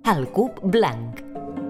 El Cub Blanc.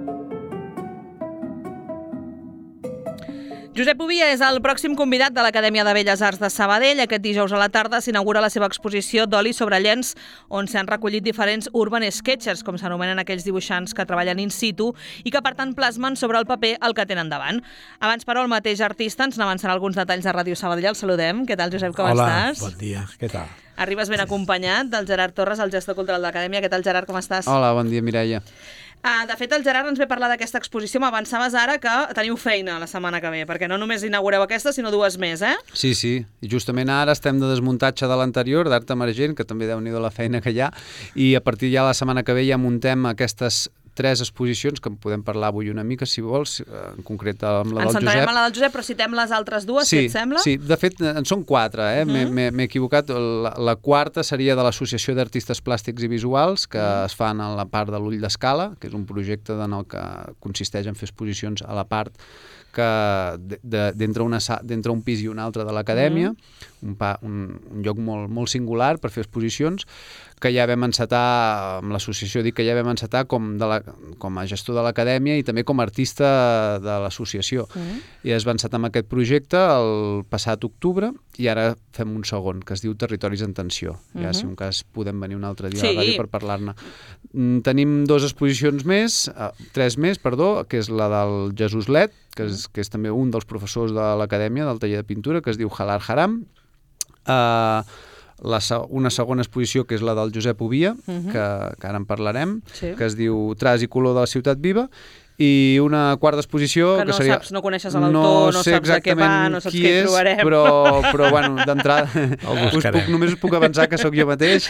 Josep Ubia és el pròxim convidat de l'Acadèmia de Belles Arts de Sabadell. Aquest dijous a la tarda s'inaugura la seva exposició d'oli sobre llenç, on s'han recollit diferents urban sketchers, com s'anomenen aquells dibuixants que treballen in situ i que, per tant, plasmen sobre el paper el que tenen davant. Abans, però, el mateix artista ens n'avançarà alguns detalls de Ràdio Sabadell. El saludem. Què tal, Josep, com estàs? Hola, bon dia. Què tal? Arribes ben acompanyat del Gerard Torres, el gestor cultural de l'Acadèmia. Què tal, Gerard, com estàs? Hola, bon dia, Mireia. De fet, el Gerard ens ve parlar d'aquesta exposició. M'avançaves ara que teniu feina la setmana que ve, perquè no només inaugureu aquesta, sinó dues més, eh? Sí, i justament ara estem de desmuntatge de l'anterior, d'Art Emergent, que també déu-n'hi-do la feina que hi ha, i a partir ja la setmana que ve ja muntem aquestes 3 exposicions, que en podem parlar avui una mica, si vols, en concret amb la del Josep. Ens centrarem en la del Josep, però citem les altres dues, si et sembla? Sí, de fet, en són 4, m'he equivocat. La quarta seria de l'Associació d'Artistes Plàstics i Visuals, que es fan a la part de l'Ull d'Escala, que és un projecte en el que consisteix en fer exposicions a la part d'entre un pis i un altre de l'Acadèmia, un lloc molt singular per fer exposicions, que ja vam encetar, amb l'associació dic que ja vam encetar com a gestor de l'Acadèmia i també com a artista de l'associació. I es va encetar amb aquest projecte el passat octubre i ara fem un segon, que es diu Territoris en Tensió. Ja, si un cas, podem venir un altre dia a la ràdio per parlar-ne. Tenim 2 exposicions més, 3 més, que és la del Jesús Let, que és també un dels professors de l'Acadèmia, del taller de pintura, que es diu Halal Haram. Una segona exposició, que és la del Josep Ubia, que ara en parlarem, que es diu Traç i color de la ciutat viva, i una quarta exposició que no seria... saps, no coneixes l'autor, no saps de què va, no saps què hi trobarem. Però bueno, d'entrada només us puc avançar que sóc jo mateix.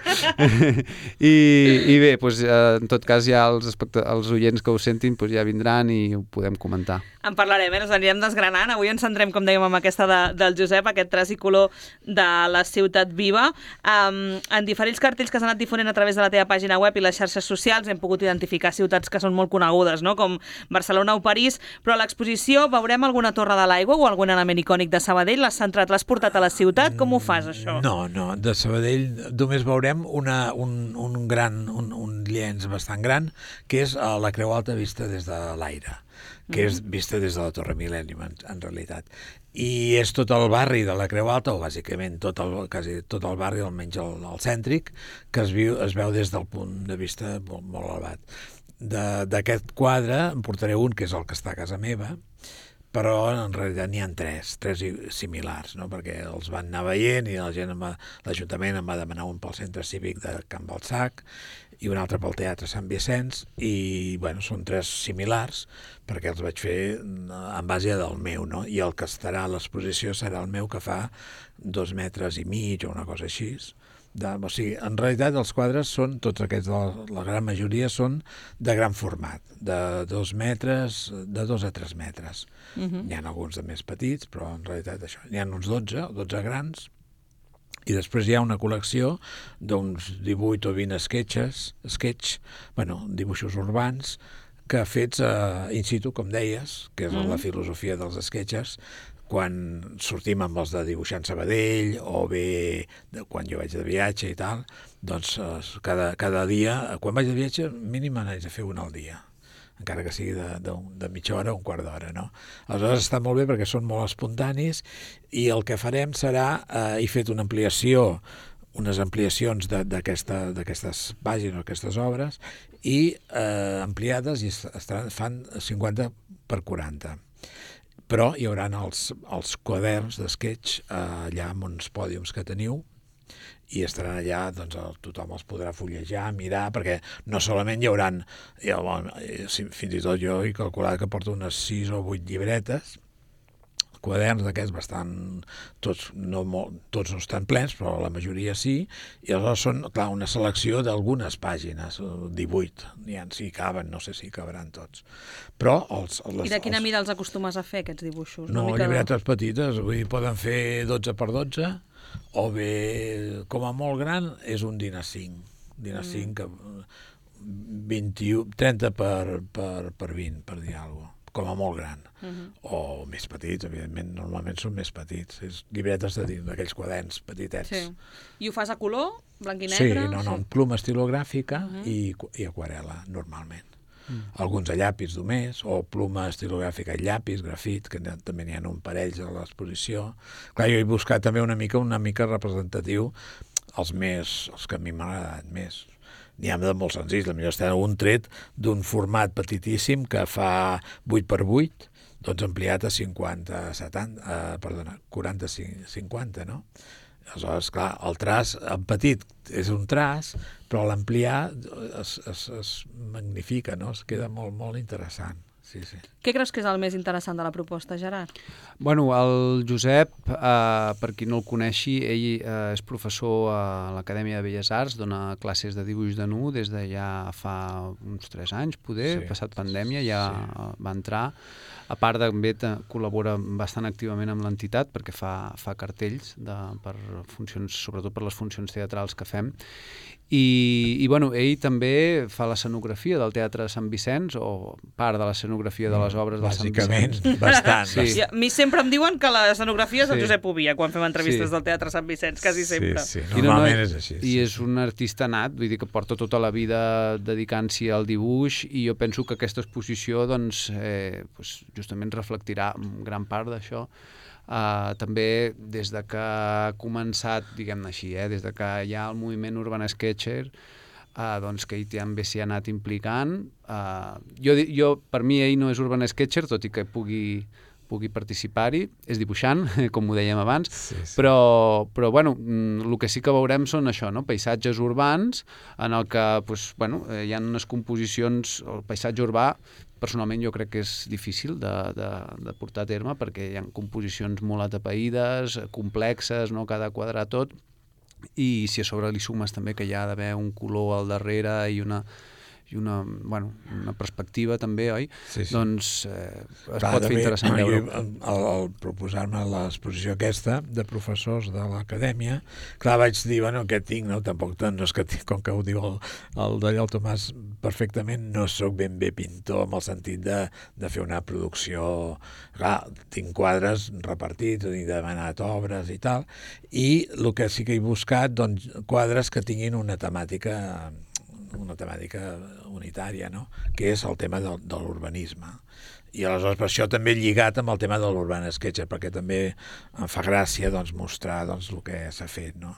I bé, doncs, en tot cas ja els oients que ho sentin ja vindran i ho podem comentar. En parlarem, ens anirem desgranant. Avui ens centrem, com dèiem, amb aquesta del Josep, aquest traç i color de la ciutat viva. En diferents cartells que s'han anat difonent a través de la teva pàgina web i les xarxes socials hem pogut identificar ciutats que són molt conegudes, no? Com Barcelona o París, però a l'exposició veurem alguna torre de l'aigua o algun element icònic de Sabadell? L'has portat a la ciutat? Com ho fas, això? No, de Sabadell només veurem un llenç bastant gran, que és la Creu Alta vista des de l'aire, que és vista des de la Torre Millennium, en realitat. I és tot el barri de la Creu Alta, o bàsicament quasi tot el barri, almenys el cèntric, que es veu des del punt de vista molt elevat. D'aquest quadre en portaré un, que és el que està a casa meva, però en realitat n'hi ha 3 similars, no? Perquè els van anar veient i l'Ajuntament em va demanar un pel centre cívic de Can Balsac i un altre pel Teatre Sant Vicenç, i bueno, són 3 similars perquè els vaig fer en base del meu, no? I el que estarà a l'exposició serà el meu, que fa 2,5 metres o una cosa així. O sigui, en realitat els quadres són, tots aquests, la gran majoria són de gran format, de 2 metres, de 2 a 3 metres. N'hi ha alguns de més petits, però en realitat això, n'hi ha uns 12 grans, i després hi ha una col·lecció d'uns 18 o 20 dibuixos urbans, que fets in situ, com deies, que és la filosofia dels sketchers, quan sortim amb els de Dibuixant Sabadell o bé quan jo vaig de viatge i tal, doncs cada dia, quan vaig de viatge mínim n'haig de fer un al dia, encara que sigui de mitja hora o un quart d'hora, no? Aleshores està molt bé perquè són molt espontanis, i el que farem serà, he fet unes ampliacions d'aquestes pàgines, aquestes obres, i ampliades, i fan 50 per 40. Però hi haurà els quaderns d'esquetx allà amb uns pòdiums que teniu, i estaran allà, doncs tothom els podrà fullejar, mirar, perquè no solament hi haurà, fins i tot jo he calculat que porto unes 6 o 8 llibretes, quaderns d'aquests bastant, tots no estan plens, però la majoria sí, i aleshores són, clar, una selecció d'algunes pàgines, 18, si caben, no sé si caberan tots. Però I de quina mida els acostumes a fer, aquests dibuixos? No, llibretes petites, vull dir, poden fer 12 per 12, o bé, com a molt gran, és un dinar 5, que 30 per 20, per dir alguna cosa. com a molt gran. O més petits, evidentment, normalment són més petits. És llibretes d'aquells quaderns petitets. Sí. I ho fas a color, blanc i Sí, negre? no, pluma estilogràfica i aquarela, normalment. Alguns a llapis només, o pluma estilogràfica a llapis, grafit, que també n'hi ha un parell a l'exposició. Clar, jo he buscat també una mica representatiu els que a mi m'han agradat més. N'hi ha de molt senzills, potser està un tret d'un format petitíssim que fa 8x8, doncs ampliat a 40-50, no? Aleshores, clar, el traç en petit és un traç, però l'ampliar es magnifica, no? Es queda molt, molt interessant. Sí, sí. Què creus que és el més interessant de la proposta, Gerard? Bueno, el Josep, per qui no el coneixi, ell és professor a l'Acadèmia de Belles Arts, dona classes de dibuix de nu des de ja fa uns 3 anys, poder, passat pandèmia, ja va entrar. A part, també col·labora bastant activament amb l'entitat perquè fa cartells per funcions, sobretot per les funcions teatrals que fem. I bueno, ell també fa l'escenografia del Teatre Sant Vicenç, o part de l'escenografia de les obres del Sant Vicenç. Bàsicament, bastant. Sí. A mi sempre em diuen que l'escenografia és el Josep Ovia, quan fem entrevistes del Teatre Sant Vicenç, quasi sempre. Sí, normalment és així. I és un artista nat, vull dir que porta tota la vida dedicant-s'hi al dibuix, i jo penso que aquesta exposició doncs, justament reflectirà gran part d'això. També des de que ha començat, diguem-ne així, des de que hi ha el moviment Urban Sketcher, doncs que ell també s'hi ha anat implicant. Per mi ell no és Urban Sketcher, tot i que pugui participar-hi, és dibuixant, com ho dèiem abans, però bueno, el que sí que veurem són això, no? Paisatges urbans en el que hi ha unes composicions, el paisatge urbà personalment jo crec que és difícil de portar a terme perquè hi ha composicions molt atapeïdes, complexes, no? Cada quadre tot, i si a sobre li sumes també que hi ha d'haver un color al darrere i una perspectiva també, oi? Sí. Doncs es pot fer interessant veure. Al proposar-me l'exposició aquesta de professors de l'acadèmia, clar, vaig dir, què tinc, no? Tampoc no és que tinc, com que ho diu el Daniel Tomàs perfectament, no sóc ben bé pintor en el sentit de fer una producció. Clar, tinc quadres repartits, he demanat obres i tal, i el que sí que he buscat, doncs, quadres que tinguin una temàtica unitària, no? Que és el tema de l'urbanisme. I aleshores per això també he lligat amb el tema de l'Urban Sketcher, perquè també em fa gràcia mostrar el que s'ha fet, no?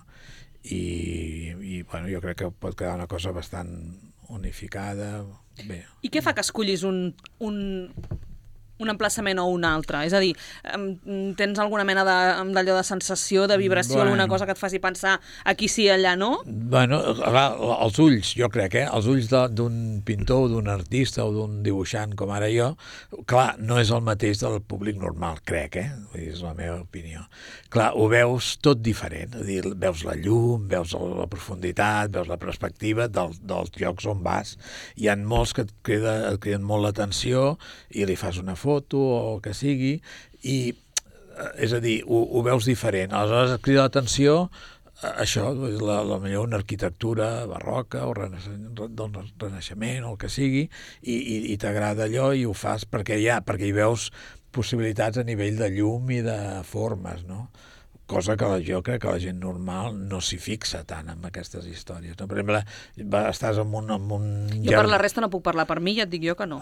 I jo crec que pot quedar una cosa bastant unificada. Bé. I què fa que escollis un emplaçament o un altre? És a dir, tens alguna mena d'allò de sensació, de vibració, alguna cosa que et faci pensar aquí sí, allà no? Els ulls, jo crec, els ulls d'un pintor, d'un artista o d'un dibuixant com ara jo, clar, no és el mateix del públic normal, crec, és la meva opinió. Clar, ho veus tot diferent, és a dir, veus la llum, veus la profunditat, veus la perspectiva dels llocs on vas. Hi ha molts que et criden molt l'atenció i li fas una foto o el que sigui, i és a dir, ho veus diferent. Aleshores et crida l'atenció això, millor una arquitectura barroca o del Renaixement o el que sigui, i t'agrada allò i ho fas perquè hi veus possibilitats a nivell de llum i de formes, no? Cosa que jo crec que la gent normal no s'hi fixa tant en aquestes històries. No? Per exemple, estàs en un... Jo per la resta no puc parlar, per mi ja et dic jo que no.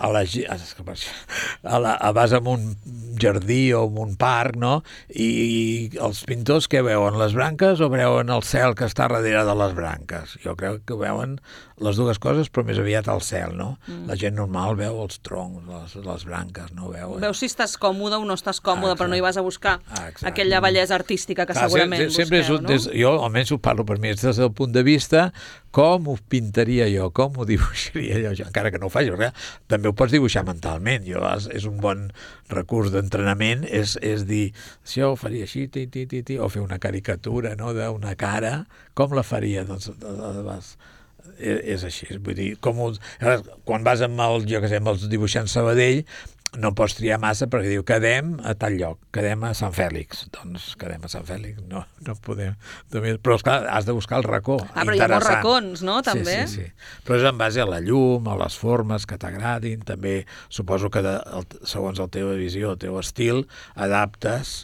Vas en un jardí o en un parc, no? I els pintors què veuen? Les branques o veuen el cel que està darrere de les branques? Jo crec que veuen les dues coses, però més aviat el cel, no? La gent normal veu els troncs, les branques, no veu... Veus si estàs còmode o no estàs còmode, però no hi vas a buscar aquella bellesa artística que segurament busqueu, no? Jo almenys ho parlo per mi, des del punt de vista com ho pintaria jo, com ho dibuixaria jo, encara que no ho faci, perquè també ho pots dibuixar mentalment. És un bon recurs d'entrenament, és dir, si jo ho faria així, o fer una caricatura, no?, d'una cara, com la faria? Doncs és així, vull dir, quan vas amb els dibuixants Sabadell, no pots triar massa perquè diu quedem a tal lloc, quedem a Sant Fèlix. Doncs quedem a Sant Fèlix, no podem. Però, esclar, has de buscar el racó. Però hi ha molts racons, no?, també. Sí. Però és en base a la llum, a les formes que t'agradin. També suposo que segons la teva visió, el teu estil, adaptes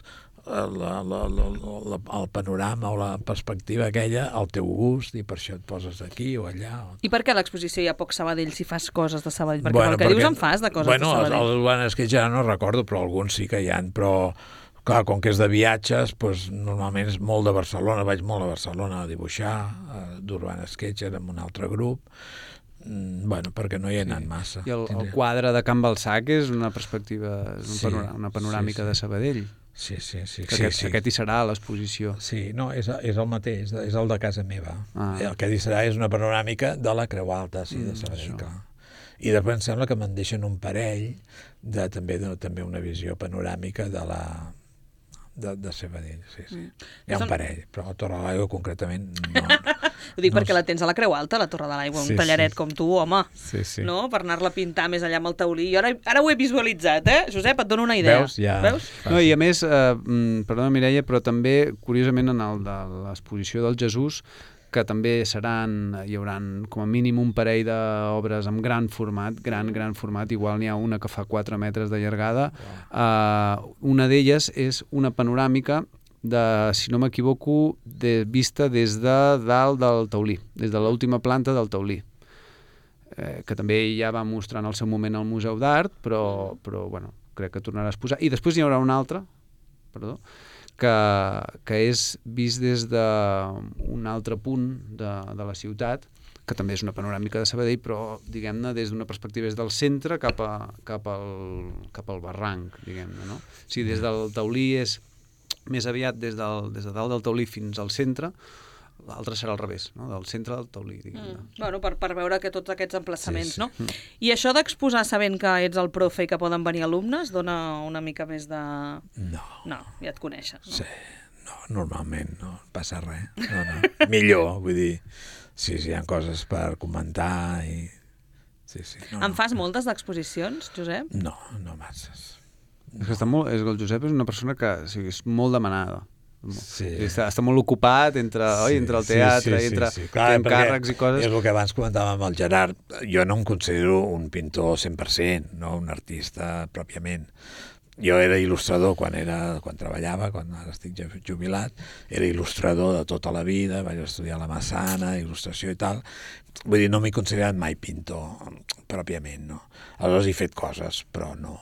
el panorama o la perspectiva aquella al teu gust, i per això et poses aquí o allà. I per què a l'exposició hi ha poc Sabadell si fas coses de Sabadell? Perquè pel que dius en fas de coses de Sabadell. Bueno, és que ja no recordo, però alguns sí que hi ha, però clar, com que és de viatges, doncs, normalment és molt de Barcelona, vaig molt a Barcelona a dibuixar, d'Urban Sketcher amb un altre grup, perquè no hi he anat massa. I el quadre de Can Balsac és una perspectiva, una panoràmica de Sabadell. Sí. Aquest hi serà a l'exposició. Sí, no, és el mateix, és el de casa meva. El que hi serà és una panoràmica de la Creu Alta, de Sabadell, clar. I després em sembla que me'n deixen un parell de també una visió panoràmica de Sabadell, sí. Hi ha un parell, però la Torre de l'Aigua concretament no. Ho dic perquè la tens a la Creu Alta, la Torre de l'Aigua, un tallaret com tu, home, no? Per anar-la a pintar més allà amb el taulí. I ara ho he visualitzat, Josep, et dono una idea. Veus? No, i a més, perdona Mireia, però també, curiosament, en el de l'exposició del Jesús, que també hi haurà com a mínim un parell d'obres amb gran format, igual n'hi ha una que fa 4 metres de llargada. Una d'elles és una panoràmica si no m'equivoco, vista des de dalt del taulí, des de l'última planta del taulí, que també ja va mostrar en el seu moment al Museu d'Art, però bueno, crec que tornarà a exposar. I després hi haurà una altra, que és vist des d'un altre punt de la ciutat, que també és una panoràmica de Sabadell, però, diguem-ne, des d'una perspectiva des del centre cap al barranc, diguem-ne, no? O sigui, des del taulí és més aviat des de dalt del taulí fins al centre, l'altre serà al revés, no? Del centre del taulí, diguem-ne. Bueno, per veure que tots aquests emplaçaments, no? I això d'exposar sabent que ets el profe i que poden venir alumnes dona una mica més de... No, ja et coneixes, no? Sí, no, normalment no passa res. No. Millor, vull dir, sí, hi ha coses per comentar i... Sí. En fas moltes d'exposicions, Josep? No masses. És que el Josep és una persona que és molt demanada. Sí. Està molt ocupat entre el teatre i entre encàrrecs i coses. És el que abans comentàvem amb el Gerard. Jo no em considero un pintor 100%, no un artista pròpiament. Jo era il·lustrador quan treballava, quan ara estic jubilat, era il·lustrador de tota la vida, vaig estudiar a la Massana, il·lustració i tal. Vull dir, no m'he considerat mai pintor pròpiament, no. Aleshores he fet coses, però no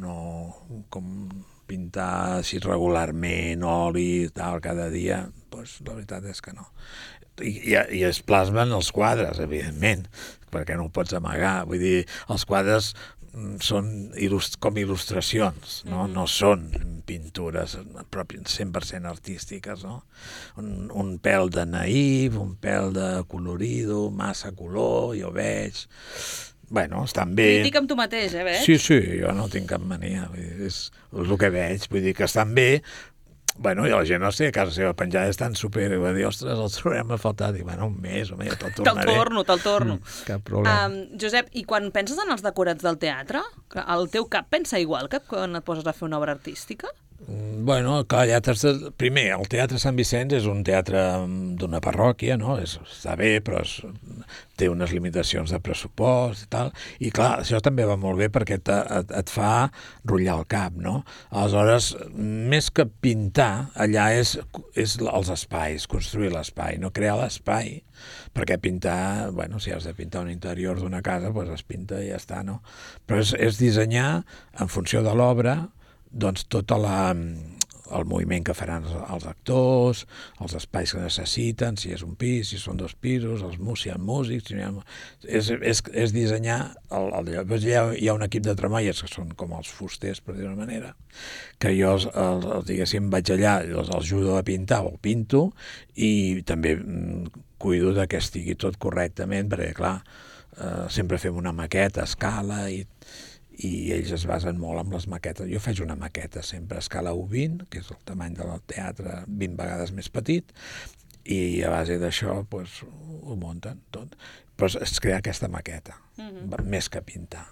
com pintar així regularment, oli i tal, cada dia, doncs la veritat és que no. I es plasmen els quadres, evidentment, perquè no ho pots amagar. Vull dir, els quadres són com il·lustracions, no són pintures 100% artístiques, no? Un pèl de naïf, un pèl de colorido, massa color, jo veig... Bueno, estan bé. Crític amb tu mateix, veig? Sí, jo no tinc cap mania, és el que veig, vull dir que estan bé. Bueno, i la gent, a casa seva penjada és tan super, i va dir, ostres, el trobem a faltar. Dic, bueno, un mes, te'l tornaré. Te'l torno. Cap problema. Josep, i quan penses en els decorats del teatre, el teu cap pensa igual que quan et poses a fer una obra artística? Bueno, clar, primer, el Teatre Sant Vicenç és un teatre d'una parròquia, no? Està bé, però té unes limitacions de pressupost i tal, i clar, això també va molt bé perquè et fa rotllar el cap, no? Aleshores, més que pintar, allà és els espais, construir l'espai, no crear l'espai, perquè pintar, bueno, si has de pintar un interior d'una casa, doncs es pinta i ja està, no? Però és dissenyar, en funció de l'obra, doncs tot el moviment que faran els actors, els espais que necessiten, si és un pis, si són 2 pisos, si hi ha músics... És dissenyar... Després hi ha un equip de tremalles que són com els fusters, per dir-ho manera, que jo, diguéssim, vaig allà, els ajudo a pintar o pinto, i també cuido que estigui tot correctament, perquè, clar, sempre fem una maqueta a escala i ells es basen molt en les maquetes. Jo faig una maqueta sempre a escala 1:20, que és el tamany del teatre 20 vegades més petit, i a base d'això ho munten tot. Però es crea aquesta maqueta. més que pintar.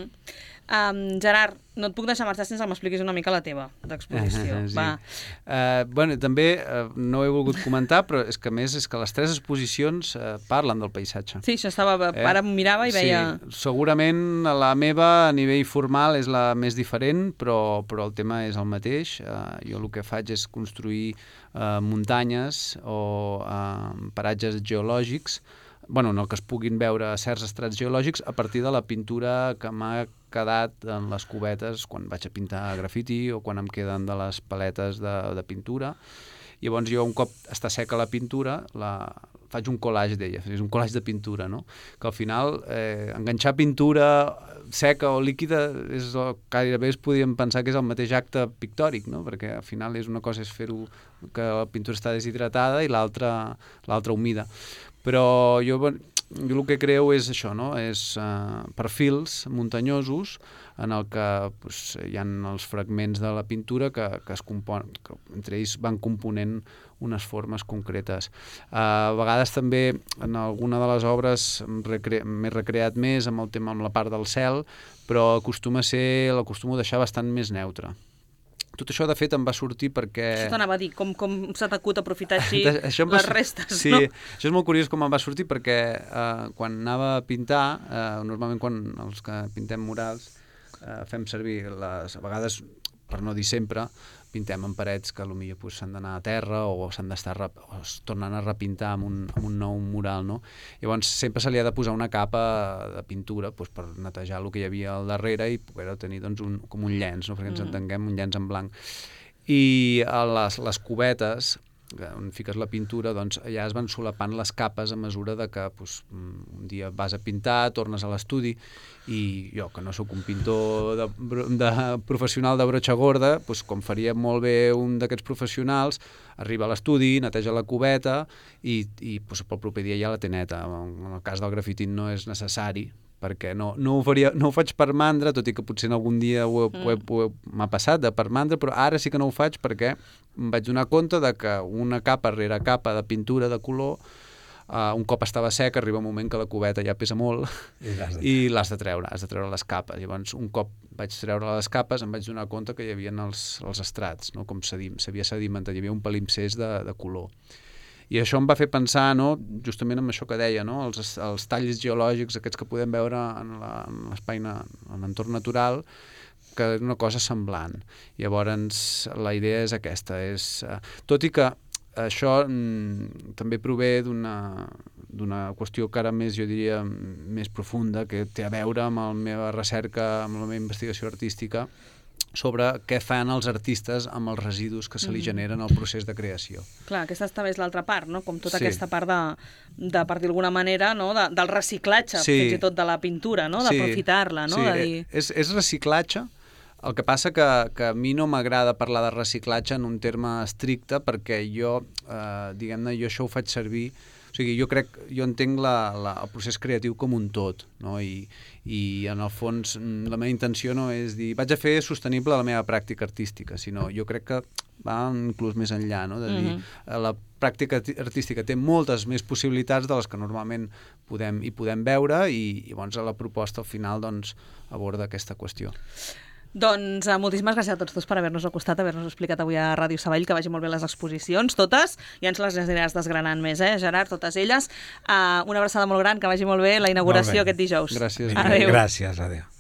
Gerard, no et puc deixar marxar sense que m'expliquis una mica la teva d'exposició. Sí. Bueno, també no ho he volgut comentar, però és que a més és que les 3 exposicions parlen del paisatge. Sí, això estava... Ara em mirava i veia... Sí, segurament la meva a nivell formal és la més diferent, però el tema és el mateix. Jo el que faig és construir muntanyes o paratges geològics, en el que es puguin veure certs estrats geològics a partir de la pintura que m'ha quedat en les cubetes quan vaig a pintar grafiti o quan em queden de les paletes de pintura. Llavors jo, un cop està seca la pintura, faig un collage d'ella, és un collage de pintura, no? Que al final enganxar pintura seca o líquida gairebé es podríem pensar que és el mateix acte pictòric, no? Perquè al final una cosa és fer-ho que la pintura està deshidratada i l'altra humida. Però jo el que creo és això, no? És perfils muntanyosos en el que hi ha els fragments de la pintura que es componen, que entre ells van component unes formes concretes. A vegades també en alguna de les obres m'he recreat més amb el tema, amb la part del cel, però l'acostumo a deixar bastant més neutre. Tot això, de fet, em va sortir perquè... Això t'anava a dir, com s'ha t'acut aprofitar així les restes, sí, no? Això és molt curiós com em va sortir perquè quan anava a pintar, normalment quan els que pintem murals fem servir a vegades, per no dir sempre, pintem en parets que potser s'han d'anar a terra o es tornen a repintar amb un nou mural, no? Llavors sempre se li ha de posar una capa de pintura per netejar el que hi havia al darrere i poder tenir com un llenç, no? Perquè ens entenguem, un llenç en blanc. I a les cubetes on fiques la pintura, doncs allà es van solapant les capes a mesura de que un dia vas a pintar, tornes a l'estudi, i jo, que no sóc un pintor professional de brotxa gorda, com faria molt bé un d'aquests professionals, arriba a l'estudi, neteja la cubeta i pel proper dia ja la té neta. En el cas del grafiti no és necessari, perquè no ho faig per mandra, tot i que potser en algun dia m'ha passat de per mandra, però ara sí que no ho faig perquè em vaig donar compte de que una capa rere capa de pintura de color, un cop estava sec, arriba un moment que la cubeta ja pesa molt i l'has de treure les capes. Llavors, un cop vaig treure les capes, em vaig donar compte que hi havia els estrats, no? Com s'havia sedimentat, hi havia un palimpsest de color. I això em va fer pensar, no, justament en això que deia, no, els talls geològics aquests que podem veure en l'espai, en l'entorn natural, que és una cosa semblant. Llavors, la idea és aquesta. Tot i que això també prové d'una qüestió que ara més, jo diria, més profunda, que té a veure amb la meva recerca, amb la meva investigació artística, sobre què fan els artistes amb els residus que se li generen al procés de creació. Clar, aquesta també és l'altra part, no? Com tota aquesta part de per dir d'alguna manera, no? Del reciclatge, fins i tot de la pintura, no? D'aprofitar-la, no? Sí, és reciclatge. El que passa que a mi no m'agrada parlar de reciclatge en un terme estricte, perquè jo, diguem-ne, jo això ho faig servir... O sigui, jo entenc el procés creatiu com un tot, no? I en el fons la meva intenció no és dir vaig a fer sostenible la meva pràctica artística, sinó jo crec que va inclús més enllà, no? De dir, la pràctica artística té moltes més possibilitats de les que normalment podem veure i llavors la proposta al final aborda aquesta qüestió. Doncs moltíssimes gràcies a tots dos per haver-nos acostat, haver-nos explicat avui a Ràdio Sabadell, que vagi molt bé les exposicions, totes, i ens les aniràs desgranant més, Gerard, totes elles. Una abraçada molt gran, que vagi molt bé la inauguració aquest dijous. Gràcies. Adéu. Gràcies, adéu.